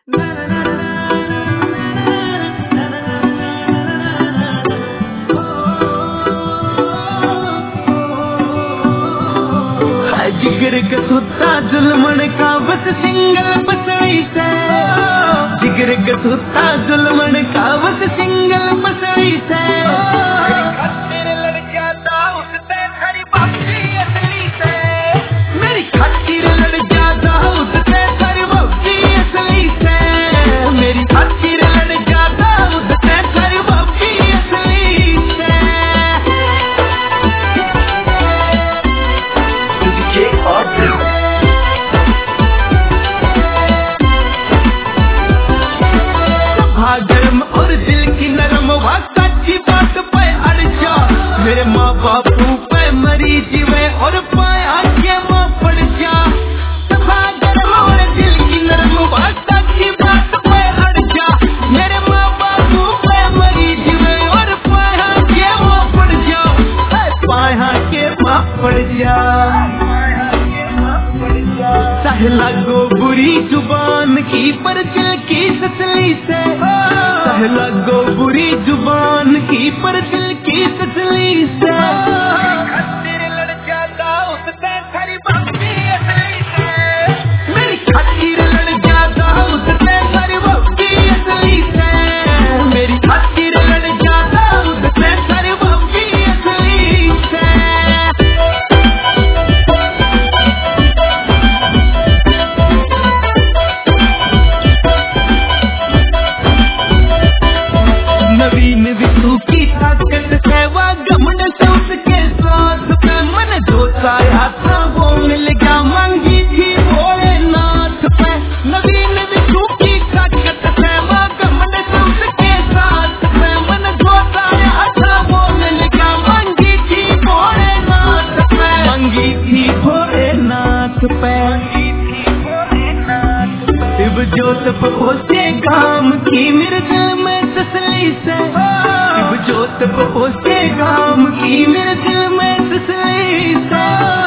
जिगर कसूता जुल्मन का बस सिंगल बसई से, जिगर कसूता जुल्मन का बस सिंगल बसई से, मेरी खातिर लड़ जाता उससे खरी बाजी असली से, मेरी खातिर लड़ जाता उससे खरी बाजी असली से, मेरी खातिर लड़ जाता उससे खरी बाजी असली से। गर्म और दिल की नरम सच्ची बात पे अड़ जा, मेरे माँ बापू पे मरी जीवे और पाया के माँ पड़ जा। सभा गर्म और दिल की नरम सच्ची बात पे अड़ जा, मेरे माँ बापू पे मरी जीवे और पाया के माँ पड़ जा, पाया के माँ पड़ जा। चाहे लगो बुरी जुबान की पर दिल की ससली से, चाहे लगो बुरी जुबान की पर दिल की ससली से, खातिर लड़ जाता उससे खरी बाजी असली से, मेरी खातिर लड़ जाता उससे खरी बाजी असली से, मेरी खातिर लड़ जाता उससे खरी बाजी असली से। नवीन विष्णु की ताकत सेवा गमन से उसके साथ पे मन जो चाहा था वो मिल गया, मांगी थी भोलेनाथ पे। नवीन विष्णु की ताकत सेवा गमन से उसके साथ पे मन जो चाहा था वो मिल गया, मांगी थी भोलेनाथ पे, मांगी थी भोलेनाथ पे। शिव ज्योत पहुँचे गाम की मेरे दिल में तसली से, शिव ज्योत पहुँचे गाम की मेरे दिल में तसली से।